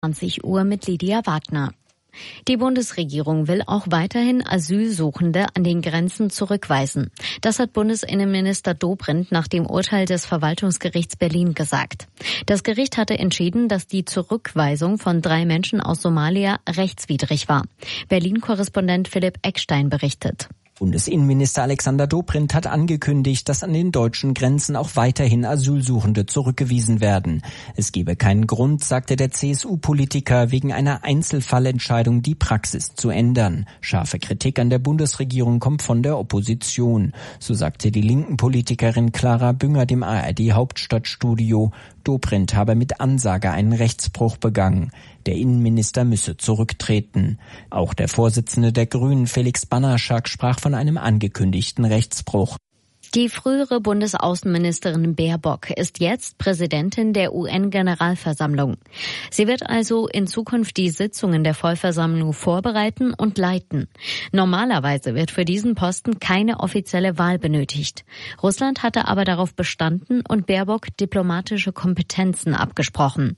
20 Uhr mit Lydia Wagner. Die Bundesregierung will auch weiterhin Asylsuchende an den Grenzen zurückweisen. Das hat Bundesinnenminister Dobrindt nach dem Urteil des Verwaltungsgerichts Berlin gesagt. Das Gericht hatte entschieden, dass die Zurückweisung von 3 Menschen aus Somalia rechtswidrig war. Berlin-Korrespondent Philipp Eckstein berichtet. Bundesinnenminister Alexander Dobrindt hat angekündigt, dass an den deutschen Grenzen auch weiterhin Asylsuchende zurückgewiesen werden. Es gebe keinen Grund, sagte der CSU-Politiker, wegen einer Einzelfallentscheidung die Praxis zu ändern. Scharfe Kritik an der Bundesregierung kommt von der Opposition. So sagte die linken Politikerin Clara Bünger dem ARD-Hauptstadtstudio, Dobrindt habe mit Ansage einen Rechtsbruch begangen. Der Innenminister müsse zurücktreten. Auch der Vorsitzende der Grünen, Felix Banaschak, sprach von einem angekündigten Rechtsbruch. Die frühere Bundesaußenministerin Baerbock ist jetzt Präsidentin der UN-Generalversammlung. Sie wird also in Zukunft die Sitzungen der Vollversammlung vorbereiten und leiten. Normalerweise wird für diesen Posten keine offizielle Wahl benötigt. Russland hatte aber darauf bestanden und Baerbock diplomatische Kompetenzen abgesprochen.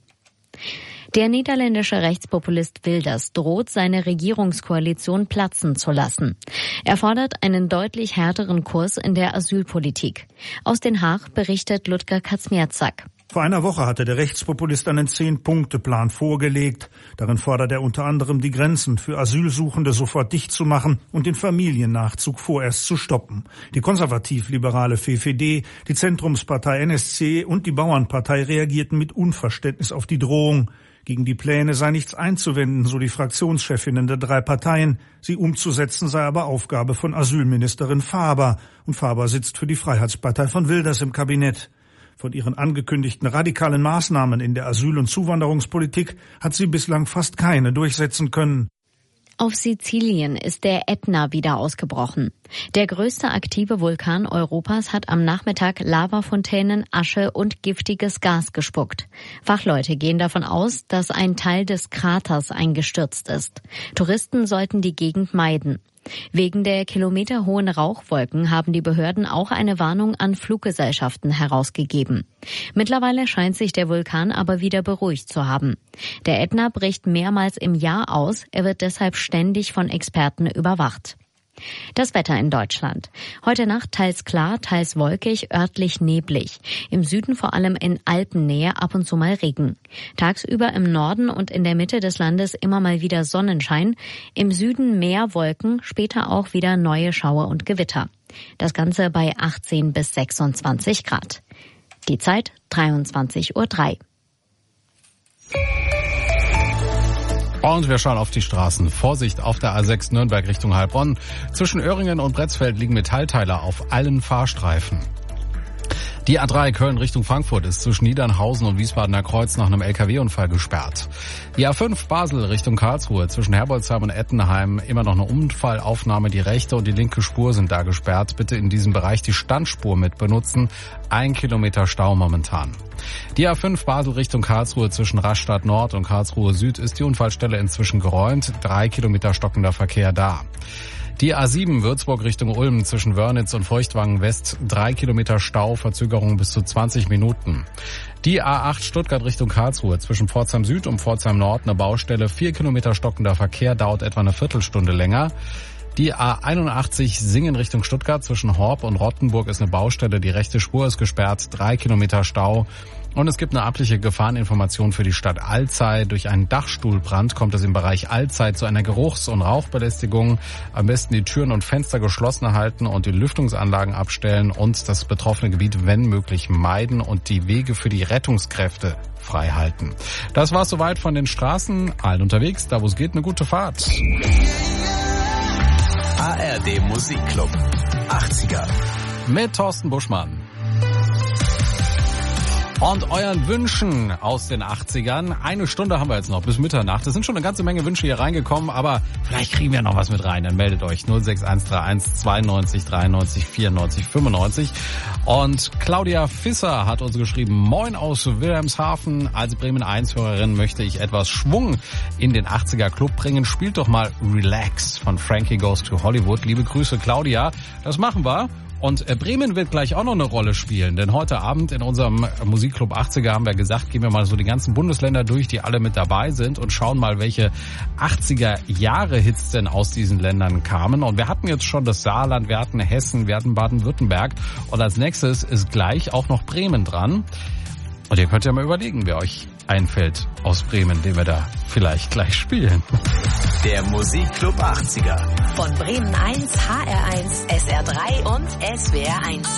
Der niederländische Rechtspopulist Wilders droht, seine Regierungskoalition platzen zu lassen. Er fordert einen deutlich härteren Kurs in der Asylpolitik. Aus Den Haag berichtet Ludger Kazmierzak. Vor einer Woche hatte der Rechtspopulist einen 10-Punkte-Plan vorgelegt. Darin fordert er unter anderem, die Grenzen für Asylsuchende sofort dicht zu machen und den Familiennachzug vorerst zu stoppen. Die konservativ-liberale VVD, die Zentrumspartei NSC und die Bauernpartei reagierten mit Unverständnis auf die Drohung. Gegen die Pläne sei nichts einzuwenden, so die Fraktionschefinnen der 3 Parteien. Sie umzusetzen sei aber Aufgabe von Asylministerin Faber. Und Faber sitzt für die Freiheitspartei von Wilders im Kabinett. Von ihren angekündigten radikalen Maßnahmen in der Asyl- und Zuwanderungspolitik hat sie bislang fast keine durchsetzen können. Auf Sizilien ist der Ätna wieder ausgebrochen. Der größte aktive Vulkan Europas hat am Nachmittag Lavafontänen, Asche und giftiges Gas gespuckt. Fachleute gehen davon aus, dass ein Teil des Kraters eingestürzt ist. Touristen sollten die Gegend meiden. Wegen der kilometerhohen Rauchwolken haben die Behörden auch eine Warnung an Fluggesellschaften herausgegeben. Mittlerweile scheint sich der Vulkan aber wieder beruhigt zu haben. Der Ätna bricht mehrmals im Jahr aus, er wird deshalb ständig von Experten überwacht. Das Wetter in Deutschland. Heute Nacht teils klar, teils wolkig, örtlich neblig. Im Süden vor allem in Alpennähe ab und zu mal Regen. Tagsüber im Norden und in der Mitte des Landes immer mal wieder Sonnenschein. Im Süden mehr Wolken, später auch wieder neue Schauer und Gewitter. Das Ganze bei 18 bis 26 Grad. Die Zeit 23:03 Uhr. Und wir schauen auf die Straßen. Vorsicht auf der A6 Nürnberg Richtung Heilbronn. Zwischen Öhringen und Bretzfeld liegen Metallteile auf allen Fahrstreifen. Die A3 Köln Richtung Frankfurt ist zwischen Niedernhausen und Wiesbadener Kreuz nach einem LKW-Unfall gesperrt. Die A5 Basel Richtung Karlsruhe zwischen Herbolzheim und Ettenheim immer noch eine Unfallaufnahme. Die rechte und die linke Spur sind da gesperrt. Bitte in diesem Bereich die Standspur mit benutzen. 1 Kilometer Stau momentan. Die A5 Basel Richtung Karlsruhe zwischen Rastatt Nord und Karlsruhe Süd ist die Unfallstelle inzwischen geräumt. 3 Kilometer stockender Verkehr da. Die A7 Würzburg Richtung Ulm zwischen Wörnitz und Feuchtwangen West, 3 Kilometer Stau, Verzögerung bis zu 20 Minuten. Die A8 Stuttgart Richtung Karlsruhe zwischen Pforzheim Süd und Pforzheim Nord eine Baustelle, 4 Kilometer stockender Verkehr, dauert etwa eine Viertelstunde länger. Die A81 Singen Richtung Stuttgart zwischen Horb und Rottenburg ist eine Baustelle, die rechte Spur ist gesperrt, 3 Kilometer Stau. Und es gibt eine amtliche Gefahreninformation für die Stadt Alzey. Durch einen Dachstuhlbrand kommt es im Bereich Alzey zu einer Geruchs- und Rauchbelästigung. Am besten die Türen und Fenster geschlossen halten und die Lüftungsanlagen abstellen und das betroffene Gebiet, wenn möglich, meiden und die Wege für die Rettungskräfte frei halten. Das war's soweit von den Straßen. Allen unterwegs, da wo es geht, eine gute Fahrt. ARD Musikclub 80er mit Thorsten Buschmann. Und euren Wünschen aus den 80ern. 1 Stunde haben wir jetzt noch bis Mitternacht. Es sind schon eine ganze Menge Wünsche hier reingekommen, aber vielleicht kriegen wir noch was mit rein. Dann meldet euch 06131 92 93 94 95. Und Claudia Fisser hat uns geschrieben, Moin aus Wilhelmshaven. Als Bremen 1-Hörerin möchte ich etwas Schwung in den 80er Club bringen. Spielt doch mal Relax von Frankie Goes to Hollywood. Liebe Grüße, Claudia. Das machen wir. Und Bremen wird gleich auch noch eine Rolle spielen, denn heute Abend in unserem Musikclub 80er haben wir gesagt, gehen wir mal so die ganzen Bundesländer durch, die alle mit dabei sind und schauen mal, welche 80er-Jahre-Hits denn aus diesen Ländern kamen. Und wir hatten jetzt schon das Saarland, wir hatten Hessen, wir hatten Baden-Württemberg und als nächstes ist gleich auch noch Bremen dran. Und ihr könnt ja mal überlegen, wer euch einfällt aus Bremen, den wir da vielleicht gleich spielen. Der Musikclub 80er. Von Bremen 1, HR1, SR3 und SWR 1.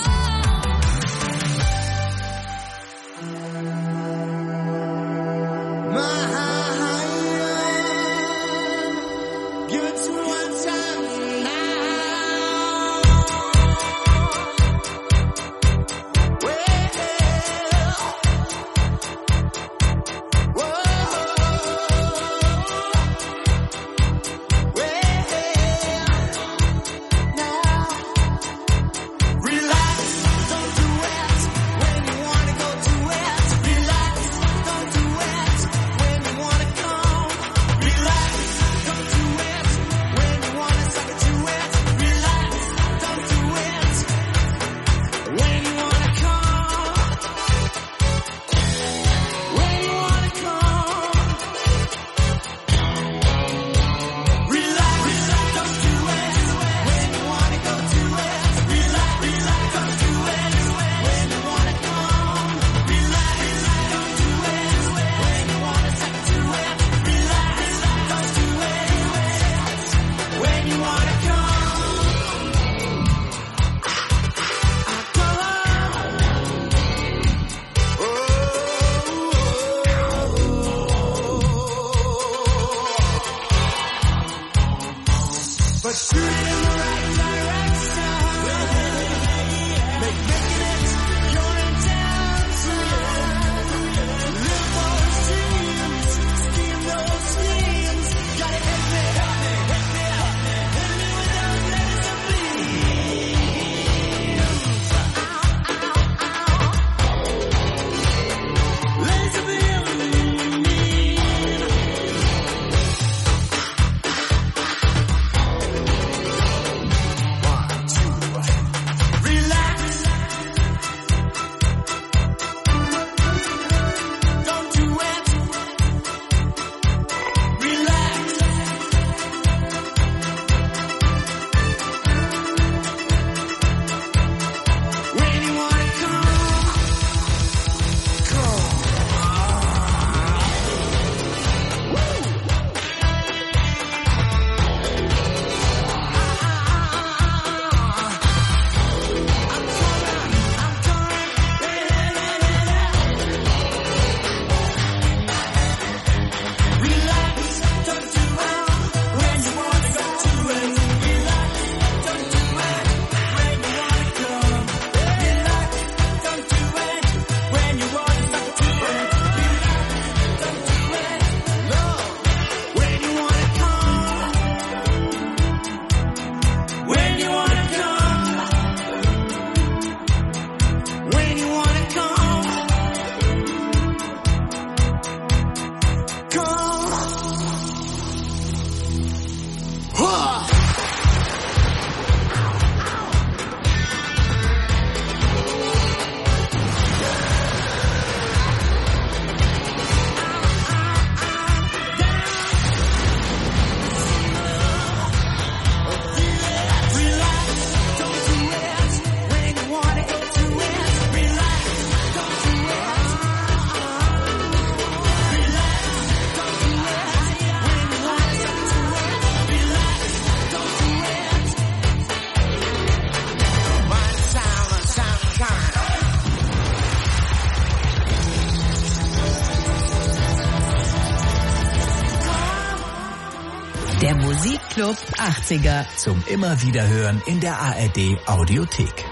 Der Musikclub 80er. Zum immer wieder hören in der ARD Audiothek.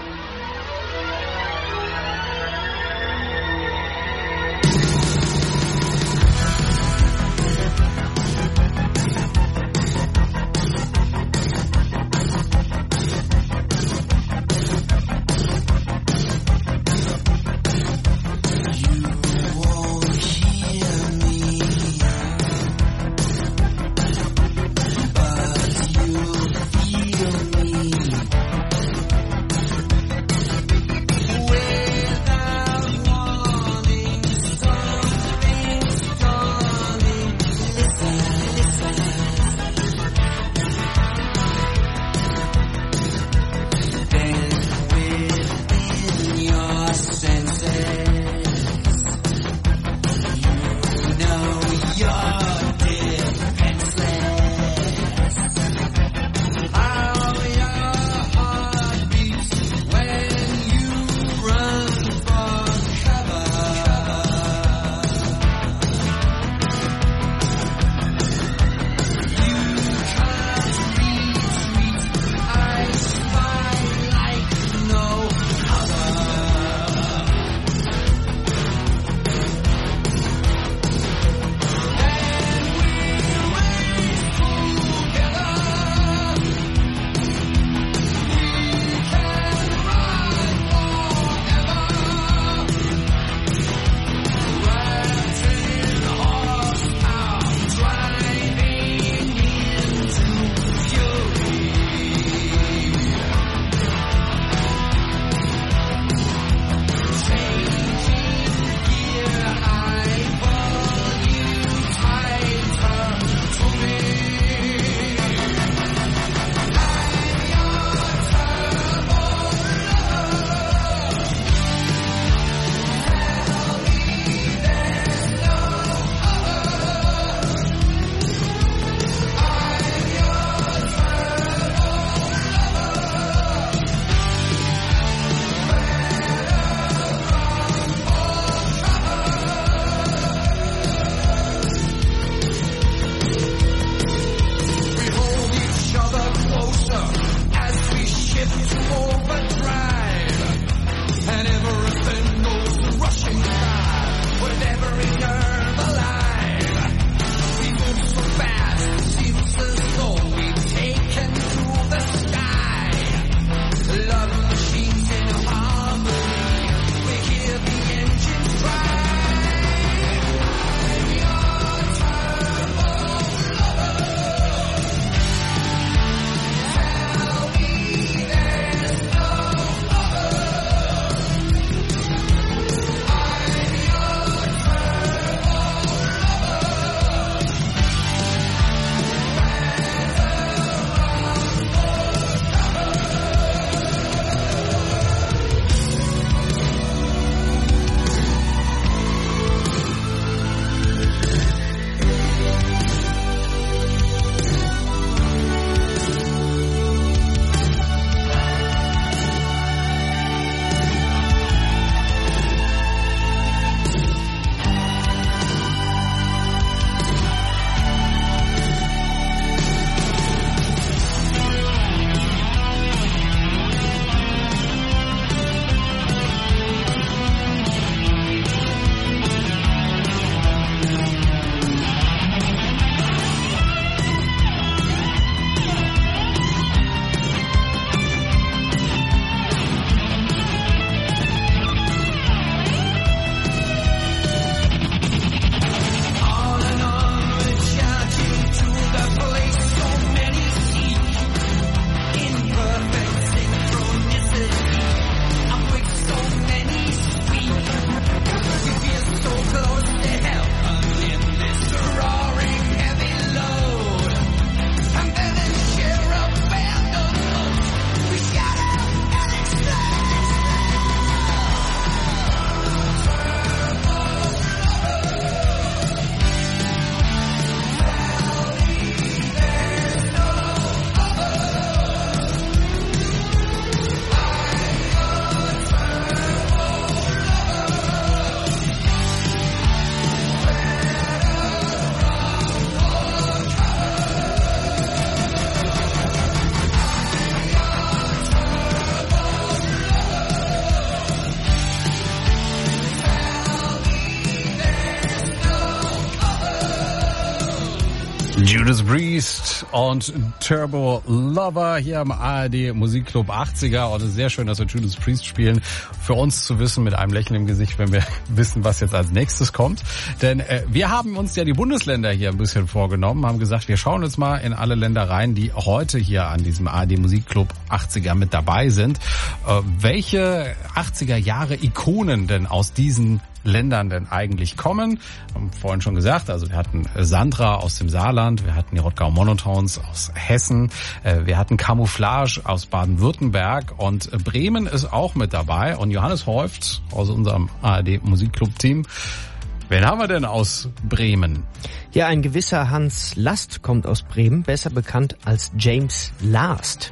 Judas Priest und Turbo Lover hier im ARD Musikclub 80er. Und es ist sehr schön, dass wir Judas Priest spielen. Für uns zu wissen, mit einem Lächeln im Gesicht, wenn wir wissen, was jetzt als nächstes kommt. Denn wir haben uns ja die Bundesländer hier ein bisschen vorgenommen, haben gesagt, wir schauen jetzt mal in alle Länder rein, die heute hier an diesem ARD Musikclub 80er mit dabei sind. Welche 80er Jahre Ikonen denn aus diesen Ländern denn eigentlich kommen. Haben vorhin schon gesagt, also wir hatten Sandra aus dem Saarland, wir hatten die Rottgau Monotones aus Hessen, wir hatten Camouflage aus Baden-Württemberg und Bremen ist auch mit dabei und Johannes Häuft aus unserem ARD Musikclub-Team. Wen haben wir denn aus Bremen? Ja, ein gewisser Hans Last kommt aus Bremen, besser bekannt als James Last.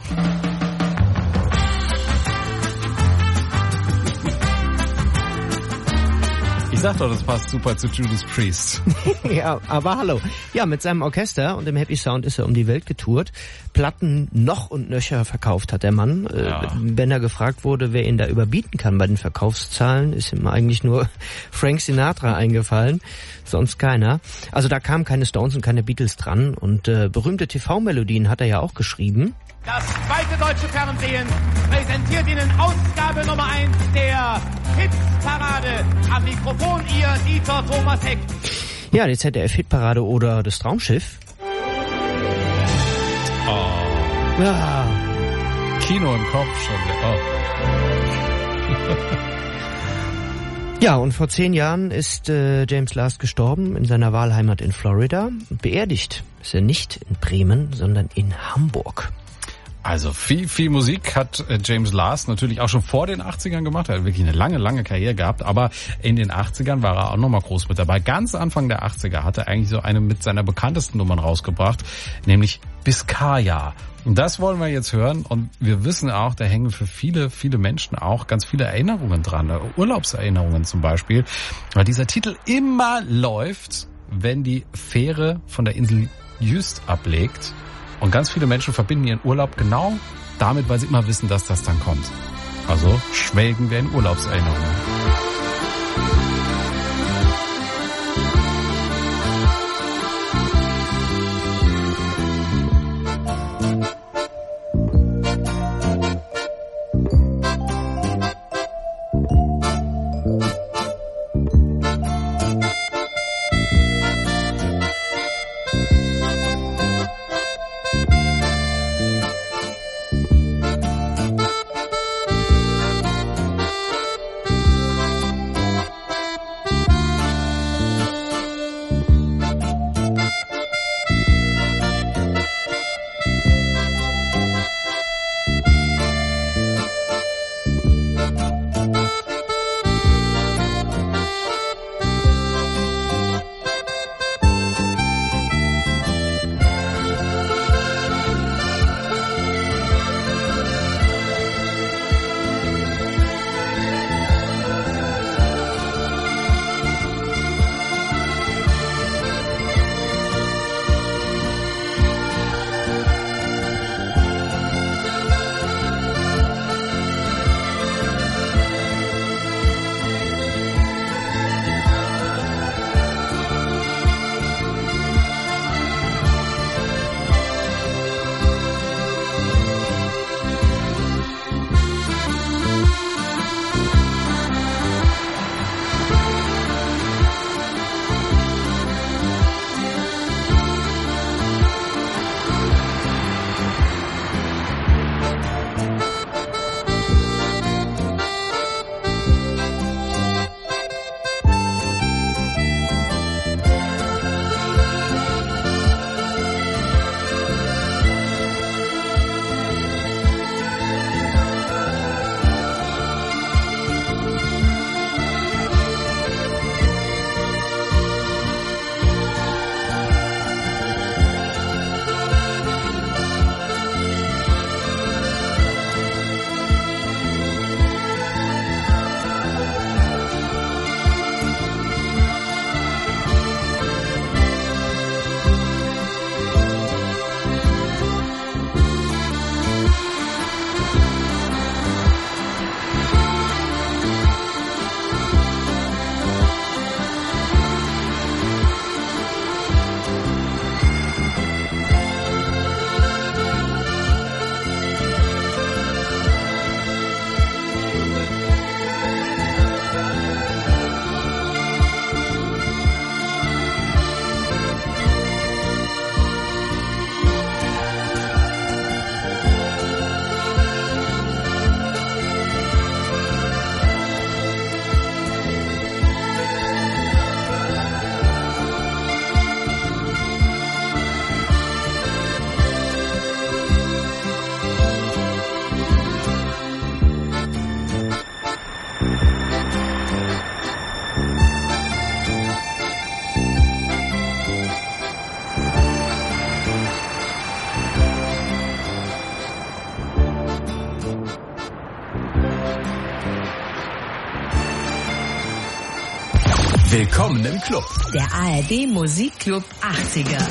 Ich sag doch, das passt super zu Judas Priest. Ja, aber hallo. Ja, mit seinem Orchester und dem Happy Sound ist er um die Welt getourt. Platten noch und nöcher verkauft hat der Mann. Ja. Wenn er gefragt wurde, wer ihn da überbieten kann bei den Verkaufszahlen, ist ihm eigentlich nur Frank Sinatra eingefallen, sonst keiner. Also da kamen keine Stones und keine Beatles dran und berühmte TV-Melodien hat er ja auch geschrieben. Das zweite deutsche Fernsehen präsentiert Ihnen Ausgabe Nummer 1 der Hitparade. Am Mikrofon Ihr Dieter Thomas Heck. Ja, die ZDF-Hitparade oder das Traumschiff. Oh. Ja. Kino im Kopf schon. Oh. Ja, und vor 10 Jahren ist James Last gestorben in seiner Wahlheimat in Florida. Beerdigt ist er nicht in Bremen, sondern in Hamburg. Also viel Musik hat James Last natürlich auch schon vor den 80ern gemacht. Er hat wirklich eine lange Karriere gehabt. Aber in den 80ern war er auch nochmal groß mit dabei. Ganz Anfang der 80er hat er eigentlich so eine mit seiner bekanntesten Nummern rausgebracht, nämlich Biscaya. Und das wollen wir jetzt hören. Und wir wissen auch, da hängen für viele Menschen auch ganz viele Erinnerungen dran. Urlaubserinnerungen zum Beispiel. Weil dieser Titel immer läuft, wenn die Fähre von der Insel Jüst ablegt. Und ganz viele Menschen verbinden ihren Urlaub genau damit, weil sie immer wissen, dass das dann kommt. Also schwelgen wir in Urlaubserinnerungen. Willkommen im Club. Der ARD Musikclub 80er.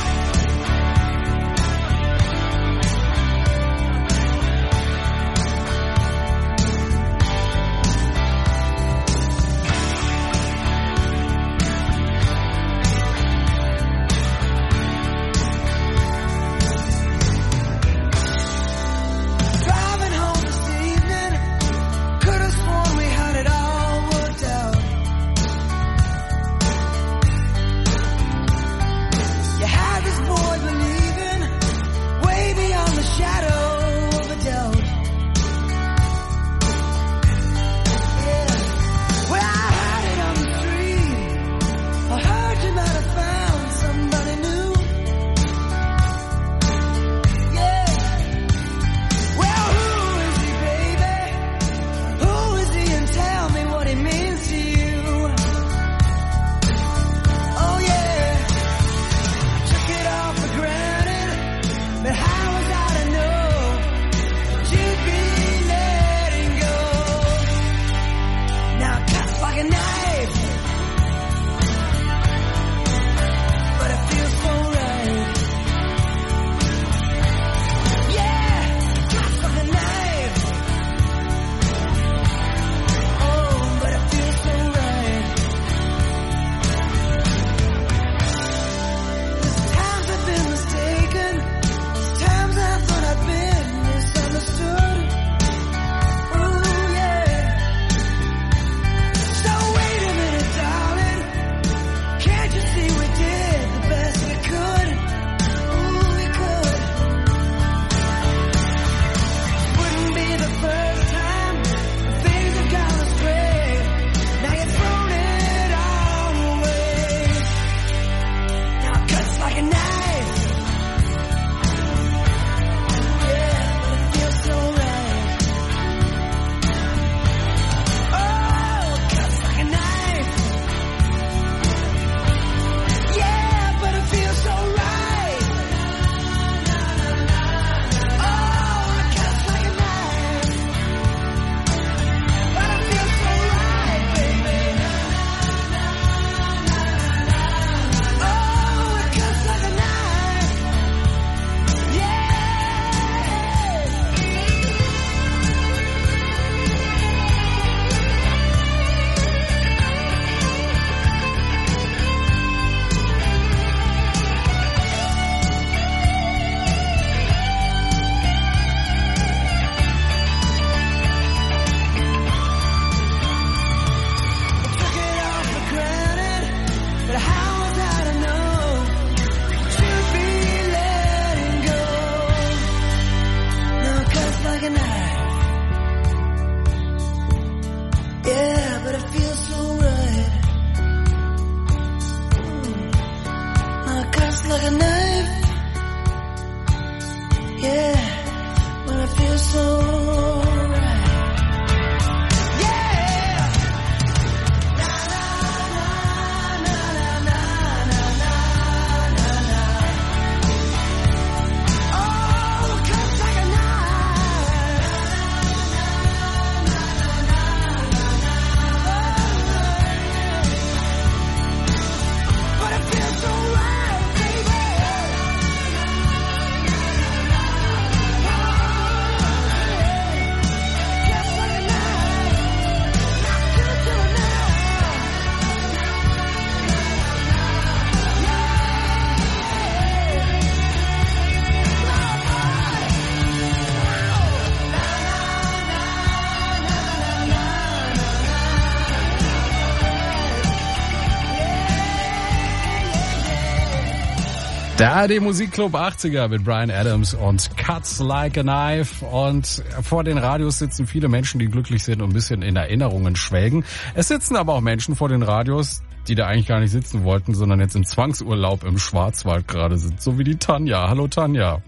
Der ARD Musikclub 80er mit Bryan Adams und Cuts Like a Knife. Und vor den Radios sitzen viele Menschen, die glücklich sind und ein bisschen in Erinnerungen schwelgen. Es sitzen aber auch Menschen vor den Radios, die da eigentlich gar nicht sitzen wollten, sondern jetzt im Zwangsurlaub im Schwarzwald gerade sind. So wie die Tanja. Hallo Tanja.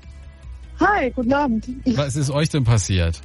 Hi, guten Abend. Was ist euch denn passiert?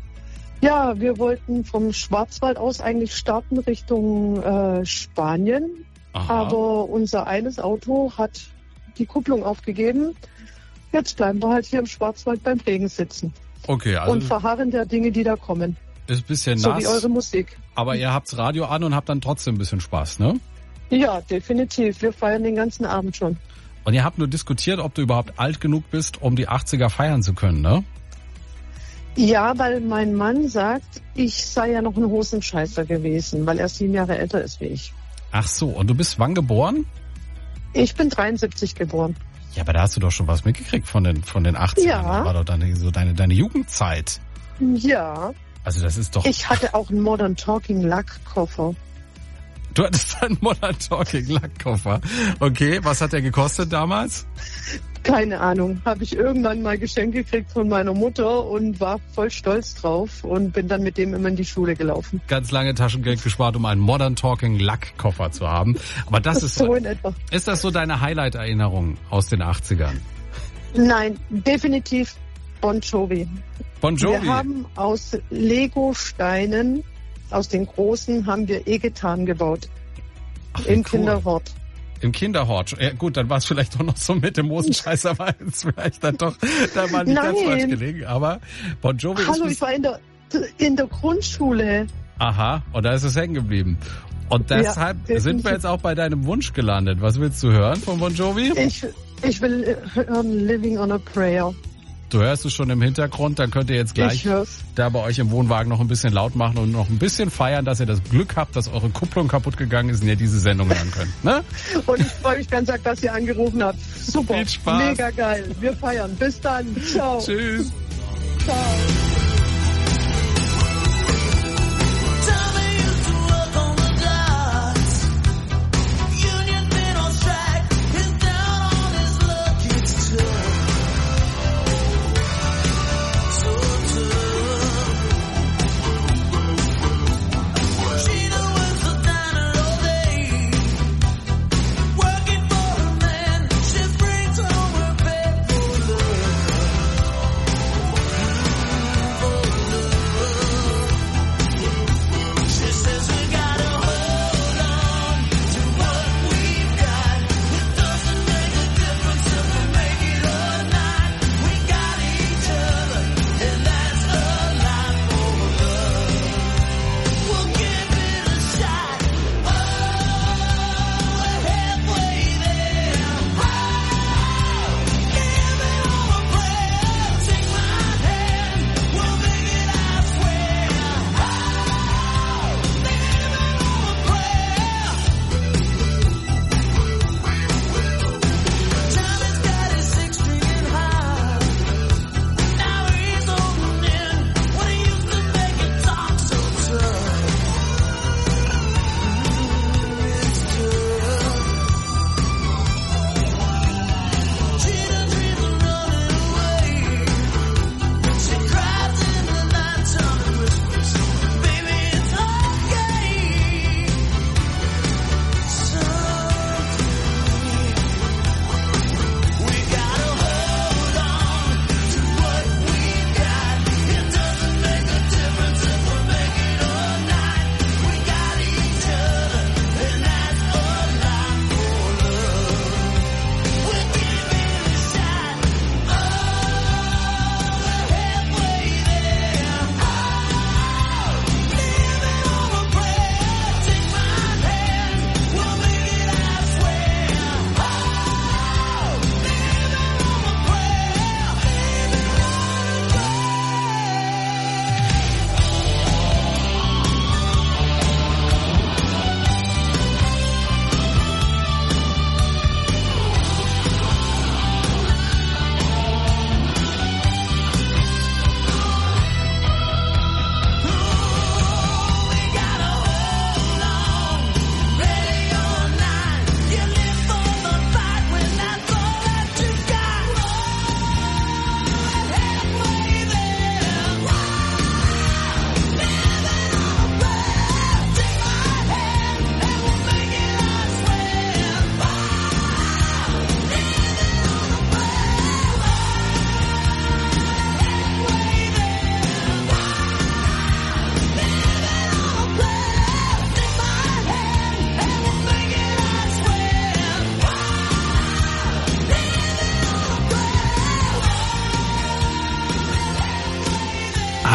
Ja, wir wollten vom Schwarzwald aus eigentlich starten Richtung Spanien. Aha. Aber unser eines Auto hat die Kupplung aufgegeben. Jetzt bleiben wir halt hier im Schwarzwald beim Regen sitzen. Okay, also und verharren der Dinge, die da kommen. Ist ein bisschen so nass. So wie eure Musik. Aber ihr habt's Radio an und habt dann trotzdem ein bisschen Spaß, ne? Ja, definitiv. Wir feiern den ganzen Abend schon. Und ihr habt nur diskutiert, ob du überhaupt alt genug bist, um die 80er feiern zu können, ne? Ja, weil mein Mann sagt, ich sei ja noch ein Hosenscheißer gewesen, weil er 7 Jahre älter ist wie ich. Ach so, und du bist wann geboren? Ich bin 73 geboren. Ja, aber da hast du doch schon was mitgekriegt von den 80ern. Ja. Das war doch deine Jugendzeit. Ja. Also das ist doch... Ich hatte auch einen Modern Talking Lackkoffer. Du hattest einen Modern Talking Lackkoffer. Okay, was hat der gekostet damals? Keine Ahnung. Habe ich irgendwann mal geschenkt gekriegt von meiner Mutter und war voll stolz drauf und bin dann mit dem immer in die Schule gelaufen. Ganz lange Taschengeld gespart, um einen Modern Talking Lackkoffer zu haben. Aber das ist so in etwa. Ist das so deine Highlight-Erinnerung aus den 80ern? Nein, definitiv Bon Jovi. Bon Jovi? Wir haben aus Lego-Steinen, aus den großen, haben wir E-Gitarren gebaut. Ach, im cool. Kinderhort. Im Kinderhort. Ja, gut, dann war es vielleicht doch noch so mit dem Hosenscheißer, war jetzt vielleicht dann doch da mal nicht ganz falsch gelegen. Aber Bon Jovi Hallo, ich war in der Grundschule. Aha, und da ist es hängen geblieben. Und deshalb sind wir jetzt auch bei deinem Wunsch gelandet. Was willst du hören von Bon Jovi? Ich will hören Living on a Prayer. Du hörst es schon im Hintergrund, dann könnt ihr jetzt gleich da bei euch im Wohnwagen noch ein bisschen laut machen und noch ein bisschen feiern, dass ihr das Glück habt, dass eure Kupplung kaputt gegangen ist und ihr diese Sendung hören könnt. Ne? Und ich freue mich ganz arg, dass ihr angerufen habt. Super, viel Spaß. Mega geil. Wir feiern. Bis dann. Ciao. Tschüss. Ciao.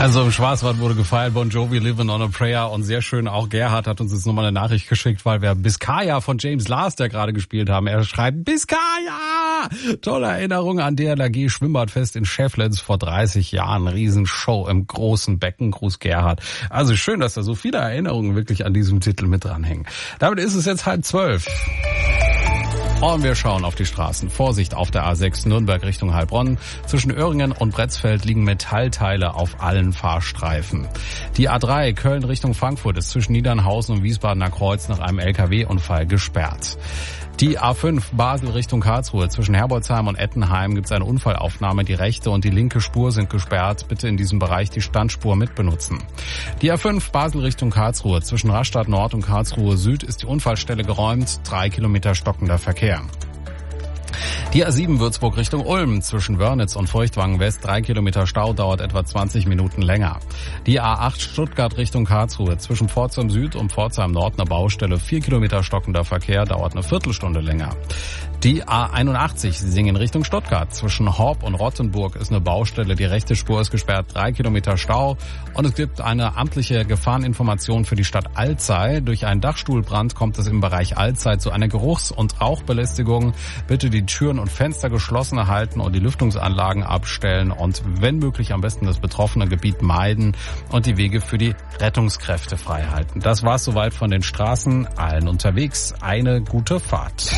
Also im Schwarzwald wurde gefeiert, Bon Jovi, Living on a Prayer, und sehr schön, auch Gerhard hat uns jetzt nochmal eine Nachricht geschickt, weil wir Biskaya von James Last, der gerade gespielt haben, er schreibt, Biskaya! Tolle Erinnerung an DLRG Schwimmbadfest in Schäfflitz vor 30 Jahren, Riesenshow im großen Becken, Gruß Gerhard. Also schön, dass da so viele Erinnerungen wirklich an diesem Titel mit dranhängen. Damit ist es jetzt 11:30. Und wir schauen auf die Straßen. Vorsicht auf der A6 Nürnberg Richtung Heilbronn. Zwischen Öhringen und Bretzfeld liegen Metallteile auf allen Fahrstreifen. Die A3 Köln Richtung Frankfurt ist zwischen Niedernhausen und Wiesbadener Kreuz nach einem LKW-Unfall gesperrt. Die A5 Basel Richtung Karlsruhe. Zwischen Herbolzheim und Ettenheim gibt es eine Unfallaufnahme. Die rechte und die linke Spur sind gesperrt. Bitte in diesem Bereich die Standspur mitbenutzen. Die A5 Basel Richtung Karlsruhe. Zwischen Rastatt Nord und Karlsruhe Süd ist die Unfallstelle geräumt. 3 Kilometer stockender Verkehr. Die A7 Würzburg Richtung Ulm zwischen Wörnitz und Feuchtwangen West 3 Kilometer Stau, dauert etwa 20 Minuten länger. Die A8 Stuttgart Richtung Karlsruhe zwischen Pforzheim Süd und Pforzheim Nord eine Baustelle, 4 Kilometer stockender Verkehr, dauert eine Viertelstunde länger. Die A81 Singen Richtung Stuttgart zwischen Horb und Rottenburg ist eine Baustelle, die rechte Spur ist gesperrt, 3 Kilometer Stau, und es gibt eine amtliche Gefahreninformation für die Stadt Alzey. Durch einen Dachstuhlbrand kommt es im Bereich Alzey zu einer Geruchs- und Rauchbelästigung. Bitte die Türen und Fenster geschlossen erhalten und die Lüftungsanlagen abstellen und wenn möglich am besten das betroffene Gebiet meiden und die Wege für die Rettungskräfte frei halten. Das war's soweit von den Straßen. Allen unterwegs eine gute Fahrt.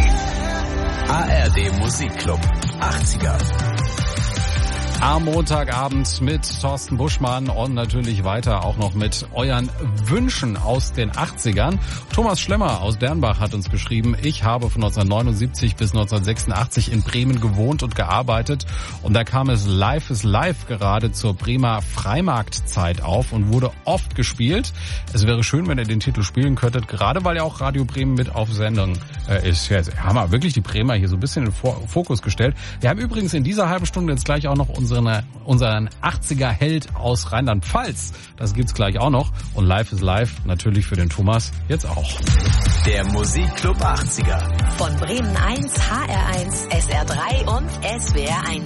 ARD Musikclub 80er. Am Montagabend mit Thorsten Buschmann und natürlich weiter auch noch mit euren Wünschen aus den 80ern. Thomas Schlemmer aus Dernbach hat uns geschrieben, ich habe von 1979 bis 1986 in Bremen gewohnt und gearbeitet und da kam es Live is Live gerade zur Bremer Freimarktzeit auf und wurde oft gespielt. Es wäre schön, wenn ihr den Titel spielen könntet, gerade weil ja auch Radio Bremen mit auf Sendung ist. Ja, haben wir wirklich die Bremer hier so ein bisschen in den Fokus gestellt. Wir haben übrigens in dieser halben Stunde jetzt gleich auch noch unseren 80er-Held aus Rheinland-Pfalz. Das gibt's gleich auch noch. Und Live is Live natürlich für den Thomas jetzt auch. Der Musikclub 80er. Von Bremen 1, HR1, SR3 und SWR 1.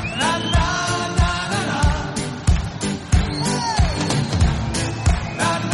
La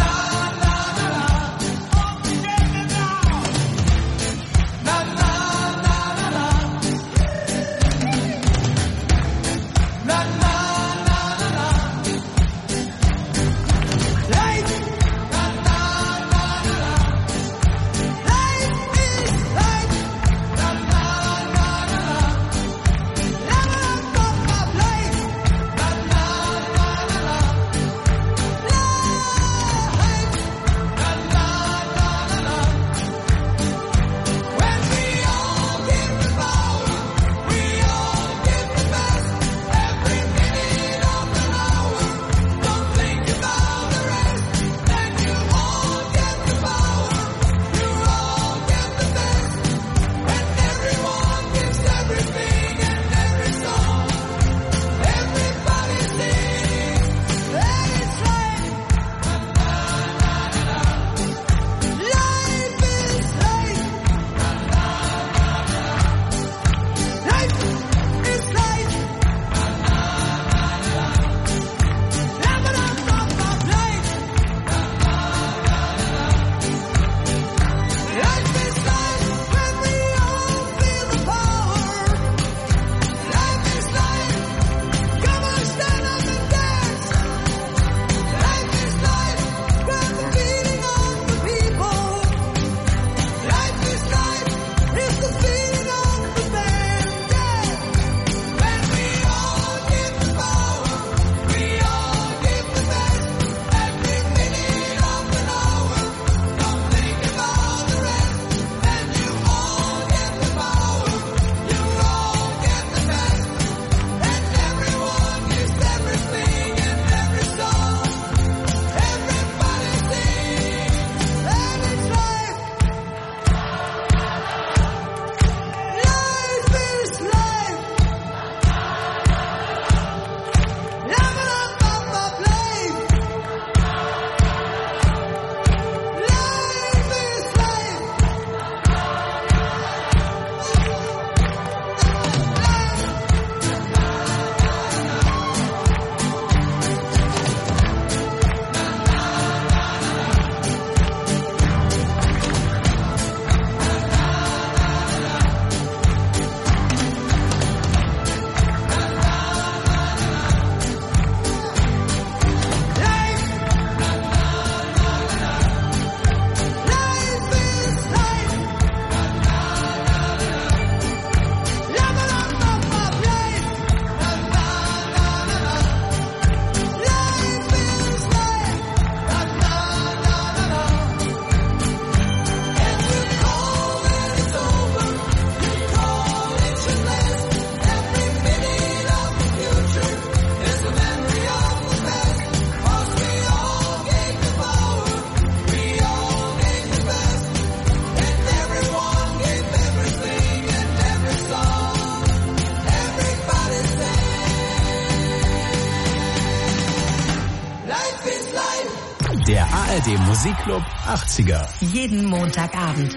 Der ARD Musikclub 80er. Jeden Montagabend.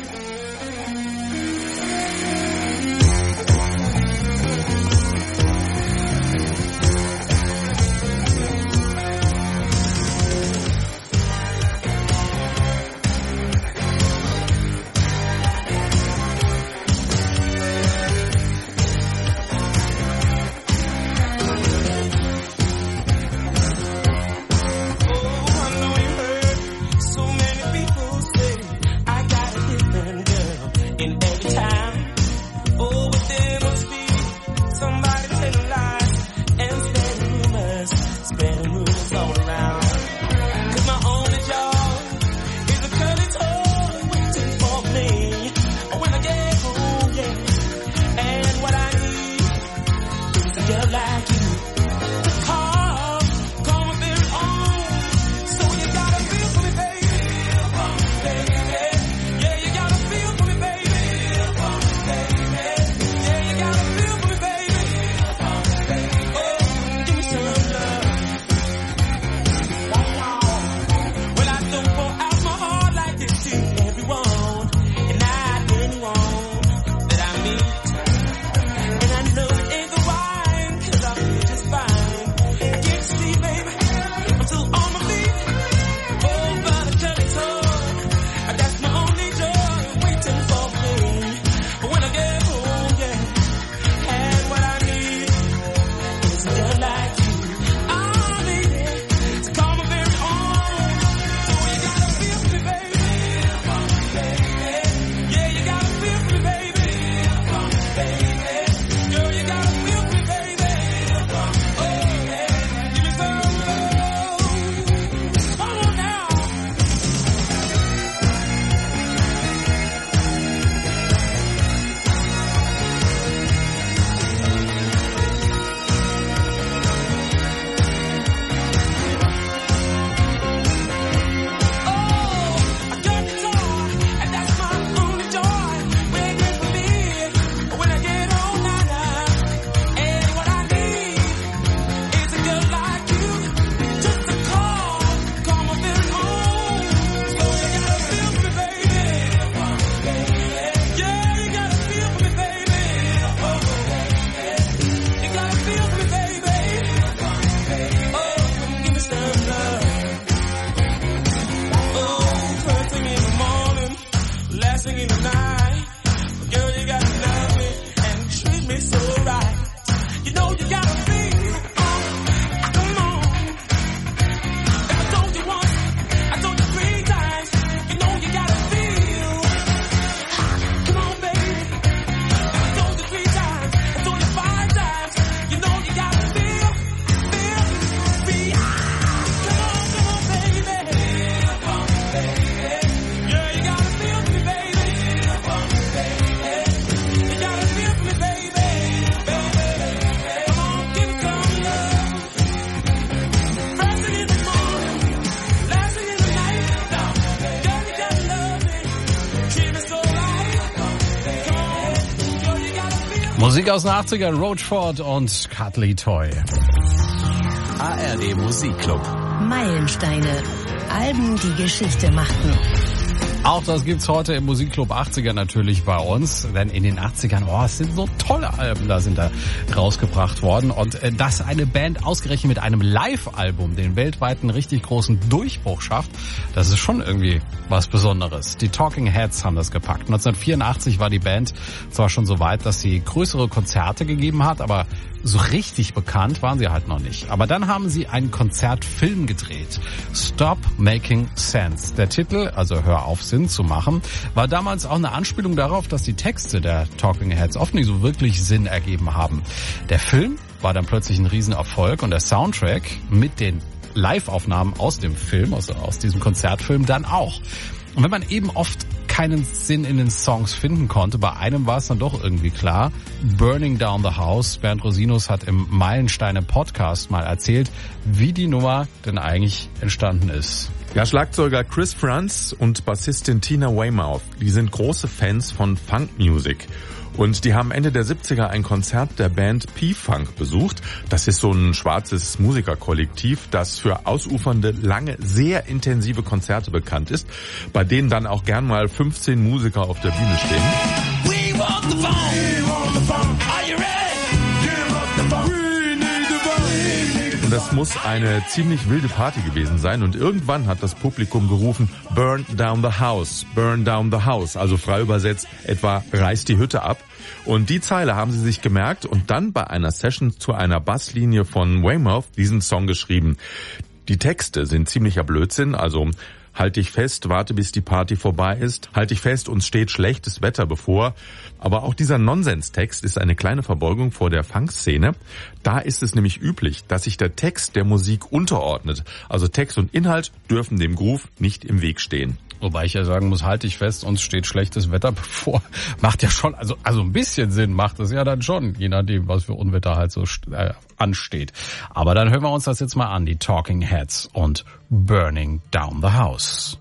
Musik aus den 80ern, Roachford und Cuddly Toy. ARD Musikclub. Meilensteine. Alben, die Geschichte machten. Auch das gibt's heute im Musikclub 80er natürlich bei uns, denn in den 80ern, es sind so tolle Alben, sind da rausgebracht worden und dass eine Band ausgerechnet mit einem Live-Album den weltweiten richtig großen Durchbruch schafft, das ist schon irgendwie was Besonderes. Die Talking Heads haben das gepackt. 1984 war die Band zwar schon so weit, dass sie größere Konzerte gegeben hat, aber so richtig bekannt waren sie halt noch nicht. Aber dann haben sie einen Konzertfilm gedreht. Stop Making Sense. Der Titel, also Hör auf Sinn zu machen, war damals auch eine Anspielung darauf, dass die Texte der Talking Heads oft nicht so wirklich Sinn ergeben haben. Der Film war dann plötzlich ein Riesenerfolg und der Soundtrack mit den Live-Aufnahmen aus dem Film, also aus diesem Konzertfilm, dann auch. Und wenn man eben oft keinen Sinn in den Songs finden konnte, bei einem war es dann doch irgendwie klar. Burning Down the House. Bernd Rosinus hat im Meilensteine Podcast mal erzählt, wie die Nummer denn eigentlich entstanden ist. Ja, Schlagzeuger Chris Frantz und Bassistin Tina Weymouth, die sind große Fans von Funk Music. Und die haben Ende der 70er ein Konzert der Band P-Funk besucht. Das ist so ein schwarzes Musikerkollektiv, das für ausufernde, lange, sehr intensive Konzerte bekannt ist, bei denen dann auch gern mal 15 Musiker auf der Bühne stehen. We want the funk. We want the funk. Are you ready? Give up the funk. We need the funk. Und das muss eine ziemlich wilde Party gewesen sein. Und irgendwann hat das Publikum gerufen, burn down the house, burn down the house. Also frei übersetzt etwa, reiß die Hütte ab. Und die Zeile haben sie sich gemerkt und dann bei einer Session zu einer Basslinie von Weymouth diesen Song geschrieben. Die Texte sind ziemlicher Blödsinn, also halt dich fest, warte bis die Party vorbei ist, halt dich fest, uns steht schlechtes Wetter bevor. Aber auch dieser Nonsenstext ist eine kleine Verbeugung vor der Funkszene. Da ist es nämlich üblich, dass sich der Text der Musik unterordnet. Also Text und Inhalt dürfen dem Groove nicht im Weg stehen. Wobei ich ja sagen muss, halt dich fest, uns steht schlechtes Wetter bevor. Macht ja schon, also ein bisschen Sinn macht es ja dann schon, je nachdem, was für Unwetter halt so ansteht. Aber dann hören wir uns das jetzt mal an, die Talking Heads und Burning Down the House.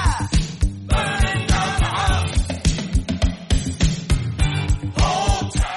Hold tight.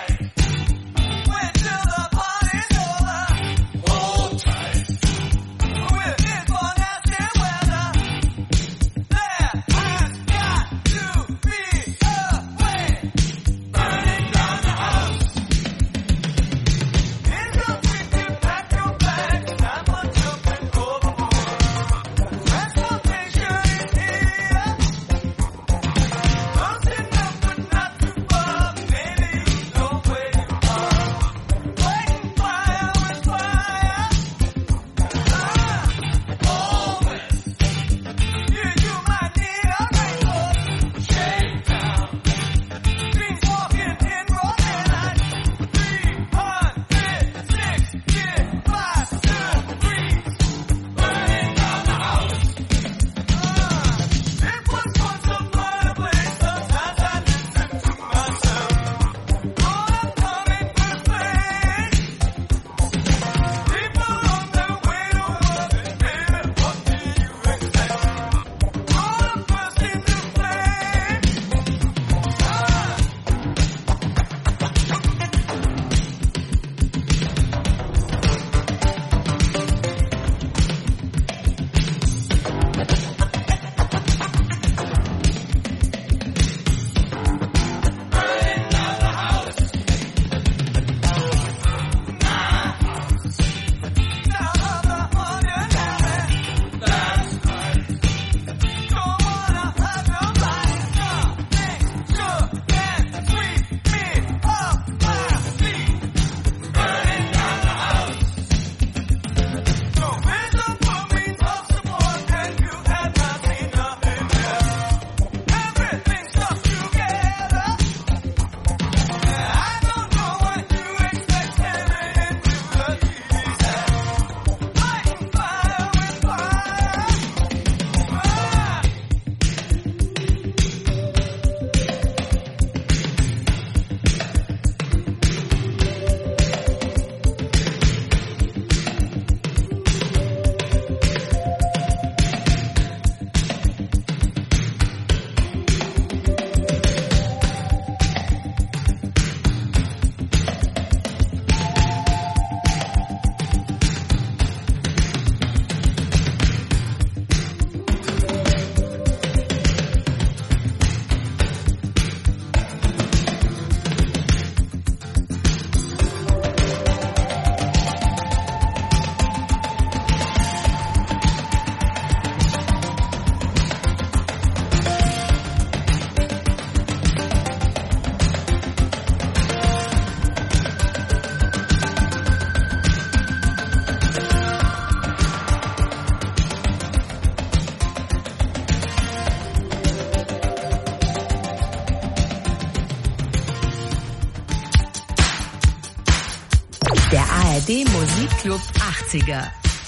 ARD Musikclub 80er.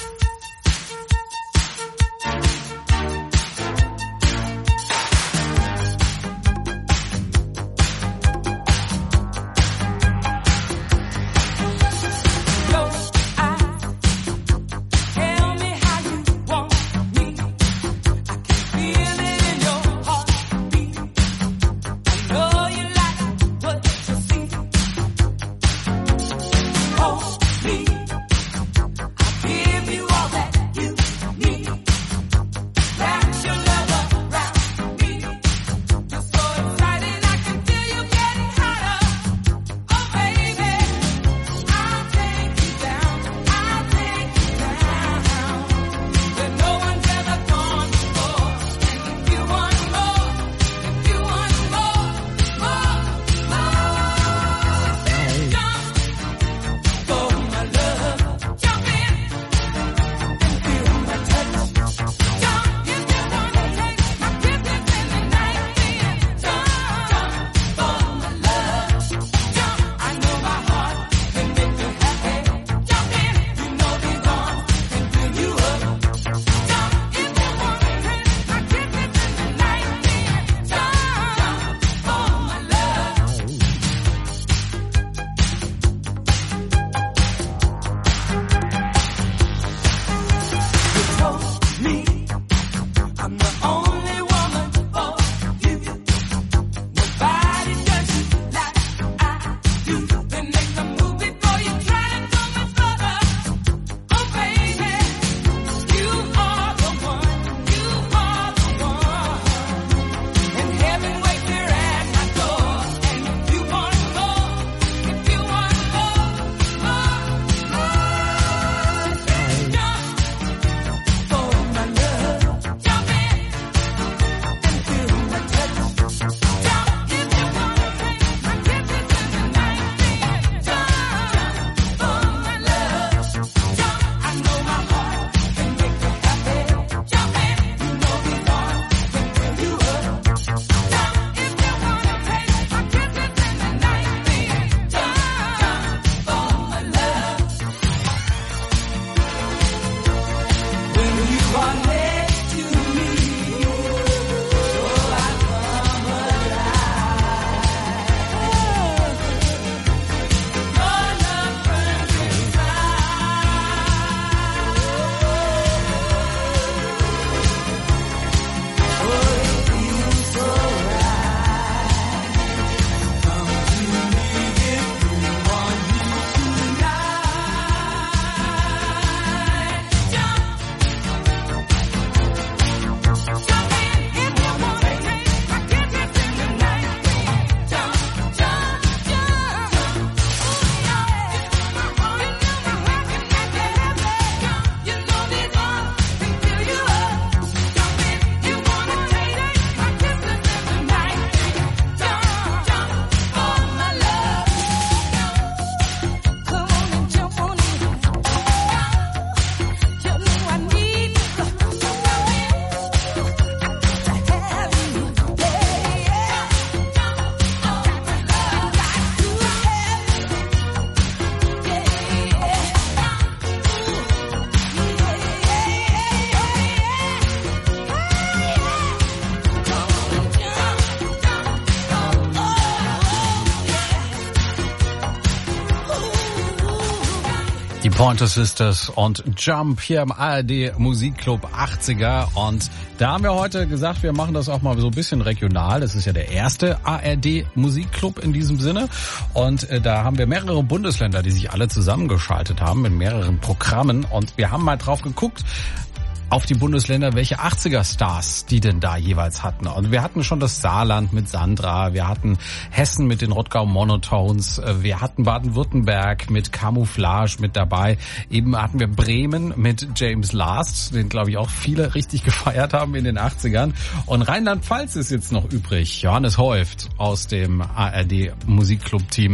Pointer Sisters und Jump hier im ARD Musikclub 80er. Und da haben wir heute gesagt, wir machen das auch mal so ein bisschen regional. Das ist ja der erste ARD Musikclub in diesem Sinne. Und da haben wir mehrere Bundesländer, die sich alle zusammengeschaltet haben in mehreren Programmen. Und wir haben mal drauf geguckt, auf die Bundesländer, welche 80er-Stars die denn da jeweils hatten. Und wir hatten schon das Saarland mit Sandra, wir hatten Hessen mit den Rottgau Monotones, wir hatten Baden-Württemberg mit Camouflage mit dabei. Eben hatten wir Bremen mit James Last, den glaube ich auch viele richtig gefeiert haben in den 80ern. Und Rheinland-Pfalz ist jetzt noch übrig. Johannes Häuft aus dem ARD Musikclub-Team.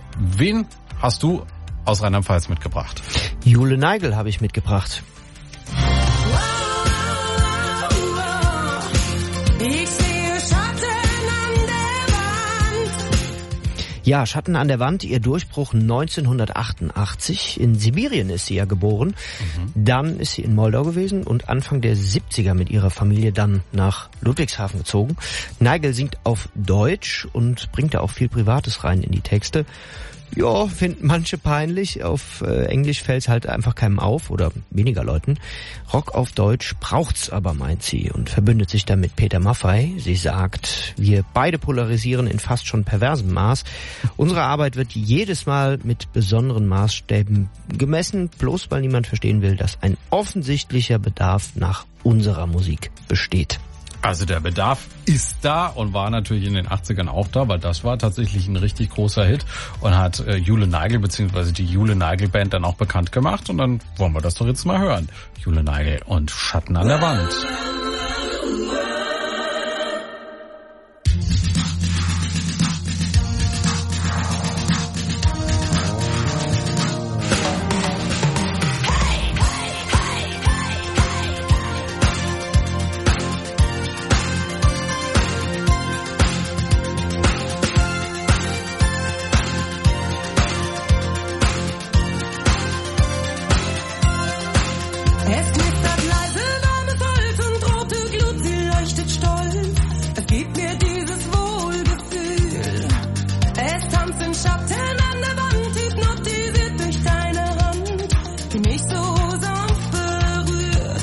Wen hast du aus Rheinland-Pfalz mitgebracht? Jule Neigel habe ich mitgebracht. Ja, Schatten an der Wand, ihr Durchbruch 1988. In Sibirien ist sie ja geboren. Dann ist sie in Moldau gewesen und Anfang der 70er mit ihrer Familie dann nach Ludwigshafen gezogen. Nigel singt auf Deutsch und bringt da auch viel Privates rein in die Texte. Ja, finden manche peinlich. Auf Englisch fällt's halt einfach keinem auf oder weniger Leuten. Rock auf Deutsch braucht's aber, meint sie, und verbündet sich dann mit Peter Maffay. Sie sagt, wir beide polarisieren in fast schon perversem Maß. Unsere Arbeit wird jedes Mal mit besonderen Maßstäben gemessen, bloß weil niemand verstehen will, dass ein offensichtlicher Bedarf nach unserer Musik besteht. Also der Bedarf ist da und war natürlich in den 80ern auch da, weil das war tatsächlich ein richtig großer Hit und hat Jule Nigel bzw. die Jule Nigel Band dann auch bekannt gemacht und dann wollen wir das doch jetzt mal hören. Jule Nigel und Schatten an der Wand. Es knistert leise, warmes Holz und rote Glut, sie leuchtet stolz. Es gibt mir dieses Wohlgefühl. Es tanzen Schatten an der Wand, hypnotisiert durch deine Hand, die mich so sanft berührt.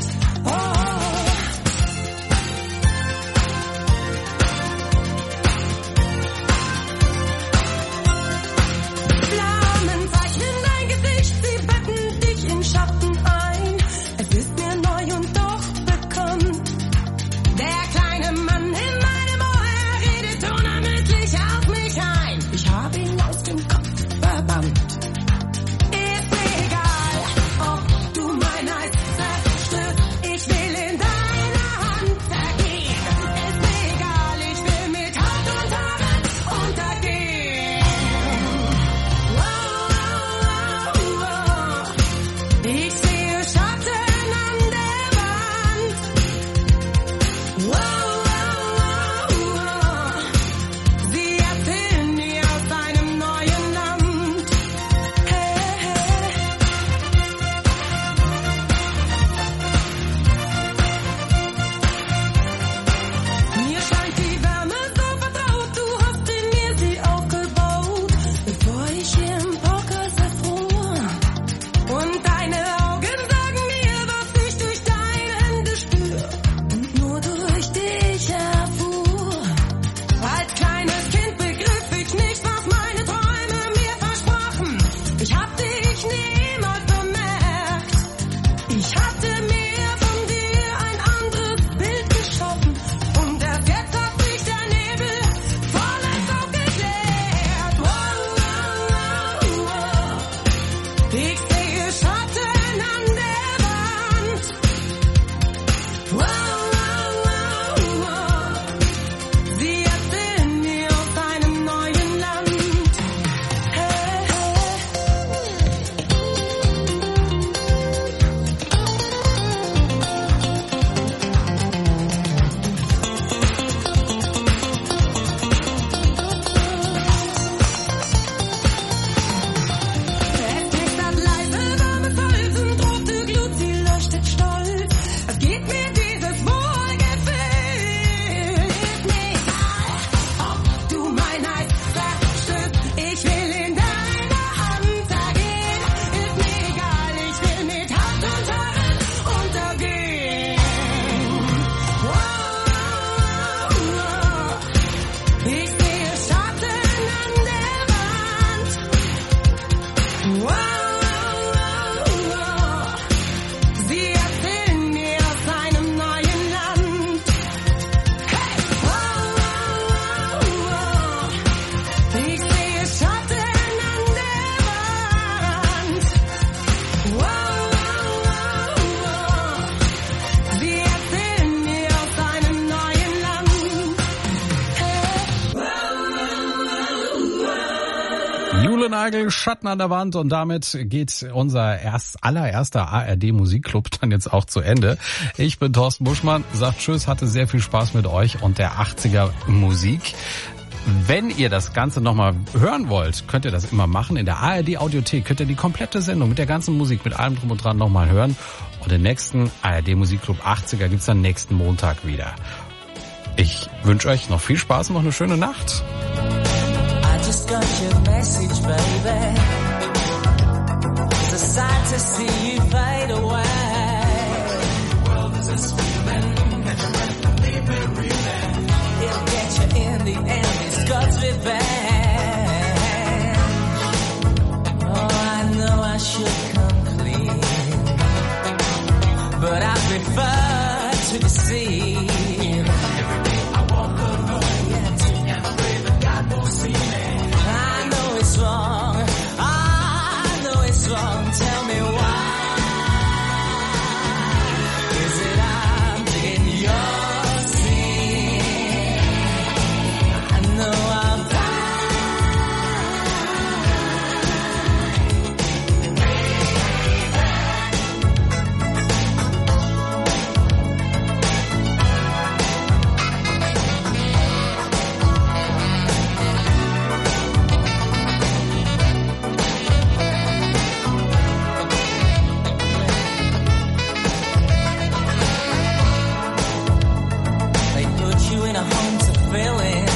Flammen zeichnen dein Gesicht, sie betten dich in Schatten ein. Es ist mir neu und doch bekannt. Der kleine Mann in meinem Ohr, er redet unermüdlich auf mich ein. Ich habe ihn aus dem Kopf verbannt. Ist mir egal, ob du mein Eis zerstörst. Ich will in deiner Hand vergehen. Ist mir egal, ich will mit Haut und Haaren untergehen. Ich sehe Schatten an der Wand. Sie erzählen mir aus einem neuen Land. Mir scheint die Wärme so vertraut, du hast in mir sie aufgebaut, bevor ich hier im Parkhaus erfuhr. Und deine Augen sagen mir, was ich durch deine Hände spür und nur durch dich erfuhr. Als kleines Kind begriff ich nicht, was meine Träume mir versprachen. Ich hab dich niemals bemerkt. Ich hatte mir von dir ein anderes Bild geschaffen und erst jetzt hat sich der Nebel vollends aufgeklärt. Ich sehe Schatten an der Wand. Sie erzählen mir aus einem neuen Land. Es knistert leise, warmes Holz und rote Glut, sie leuchtet stolz. Es gibt mir dieses Wohlgefühl. Ist mir egal, ob du mein Eis zerstörst. Ich will in deiner Hand vergehen. Ist mir egal, ich will mit Haut und Haaren untergehen. Ich sehe Schatten an der Wand. Sie erzählen mir aus einem neuen Land. Ich sehe Schatten an der Wand. Sie erzählen mir aus einem neuen Land. Jule Nigel, Schatten an der Wand und damit geht unser allererster ARD-Musikclub dann jetzt auch zu Ende. Ich bin Thorsten Buschmann, sagt Tschüss, hatte sehr viel Spaß mit euch und der 80er Musik. Wenn ihr das Ganze nochmal hören wollt, könnt ihr das immer machen. In der ARD-Audiothek könnt ihr die komplette Sendung mit der ganzen Musik, mit allem drum und dran nochmal hören. Und den nächsten ARD-Musikclub 80er gibt's dann nächsten Montag wieder. Ich wünsche euch noch viel Spaß und noch eine schöne Nacht. I just got your message, baby. It's a sight to see you fade away. The world is a spinning, catch your breath and leave it reeling. It'll get you in the end, it's God's revenge. Oh, I know I should come clean, but I prefer to deceive. Every day I walk alone, and pray that God won't see me. I know it's wrong, I know it's wrong, tell me why. Is it I'm digging your sin? I know I'll die. They put you in a home to fill in.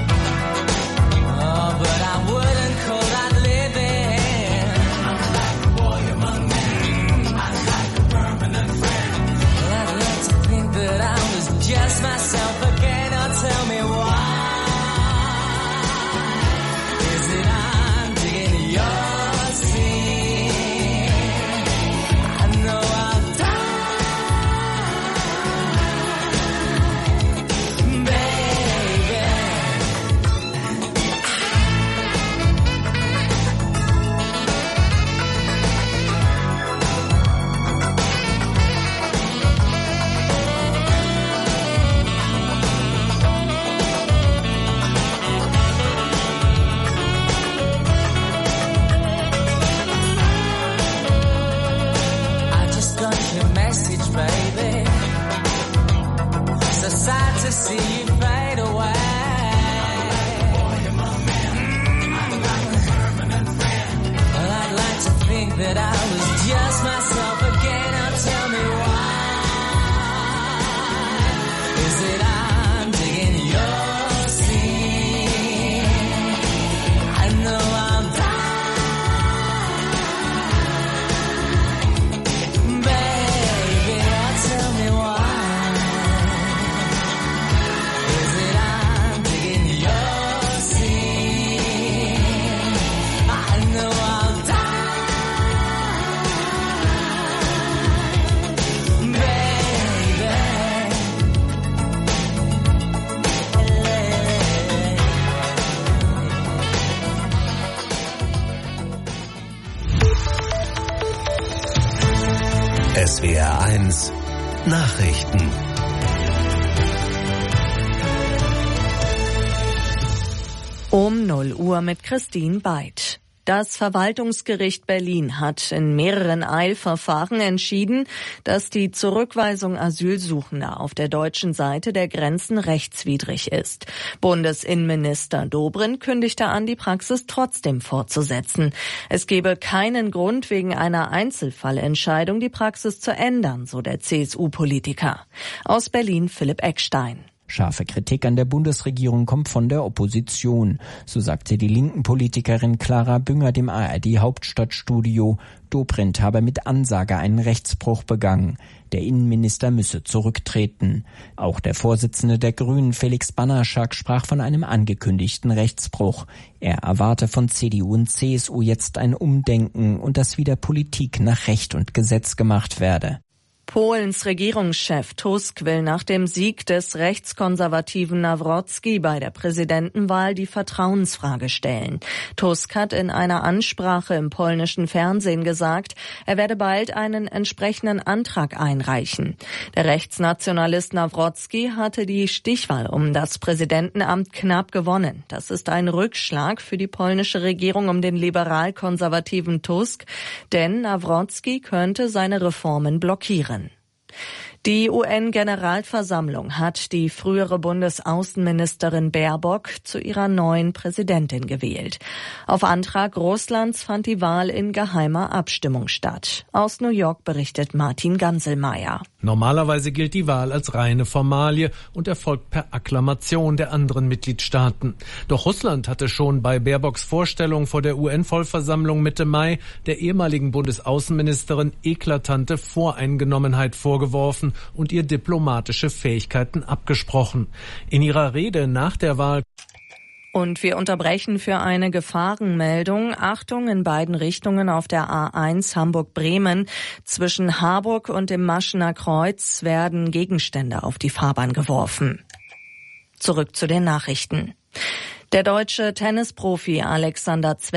Oh, but I wouldn't call that living. I'm like a boy among men. I'm like a permanent friend. Well, I'd like to think that I was just myself again. Oh, tell me why. Is it I'm digging your sin? I know I'll die, baby. I just got your message, baby. So sad to see you fade away. Well, I'd like to think that I was just myself again. Now tell me why. Is it I'm digging your sin? I know I'll die, baby. Now tell me why. Is it I'm digging your sin? I know I'll die, baby. SWR 1 Nachrichten. Um 0 Uhr mit Christine Beid. Das Verwaltungsgericht Berlin hat in mehreren Eilverfahren entschieden, dass die Zurückweisung Asylsuchender auf der deutschen Seite der Grenzen rechtswidrig ist. Bundesinnenminister Dobrindt kündigte an, die Praxis trotzdem fortzusetzen. Es gebe keinen Grund, wegen einer Einzelfallentscheidung die Praxis zu ändern, so der CSU-Politiker. Aus Berlin Philipp Eckstein. Scharfe Kritik an der Bundesregierung kommt von der Opposition. So sagte die linken Politikerin Clara Bünger dem ARD-Hauptstadtstudio, Dobrindt habe mit Ansage einen Rechtsbruch begangen. Der Innenminister müsse zurücktreten. Auch der Vorsitzende der Grünen, Felix Banaschak, sprach von einem angekündigten Rechtsbruch. Er erwarte von CDU und CSU jetzt ein Umdenken und dass wieder Politik nach Recht und Gesetz gemacht werde. Polens Regierungschef Tusk will nach dem Sieg des rechtskonservativen Nawrocki bei der Präsidentenwahl die Vertrauensfrage stellen. Tusk hat in einer Ansprache im polnischen Fernsehen gesagt, er werde bald einen entsprechenden Antrag einreichen. Der Rechtsnationalist Nawrocki hatte die Stichwahl um das Präsidentenamt knapp gewonnen. Das ist ein Rückschlag für die polnische Regierung um den liberal-konservativen Tusk, denn Nawrocki könnte seine Reformen blockieren. Die UN-Generalversammlung hat die frühere Bundesaußenministerin Baerbock zu ihrer neuen Präsidentin gewählt. Auf Antrag Russlands fand die Wahl in geheimer Abstimmung statt. Aus New York berichtet Martin Ganselmeier. Normalerweise gilt die Wahl als reine Formalie und erfolgt per Akklamation der anderen Mitgliedstaaten. Doch Russland hatte schon bei Baerbocks Vorstellung vor der UN-Vollversammlung Mitte Mai der ehemaligen Bundesaußenministerin eklatante Voreingenommenheit vorgeworfen und ihr diplomatische Fähigkeiten abgesprochen. In ihrer Rede nach der Wahl. Und wir unterbrechen für eine Gefahrenmeldung. Achtung, in beiden Richtungen auf der A1 Hamburg-Bremen. Zwischen Harburg und dem Maschener Kreuz werden Gegenstände auf die Fahrbahn geworfen. Zurück zu den Nachrichten. Der deutsche Tennisprofi Alexander Zverev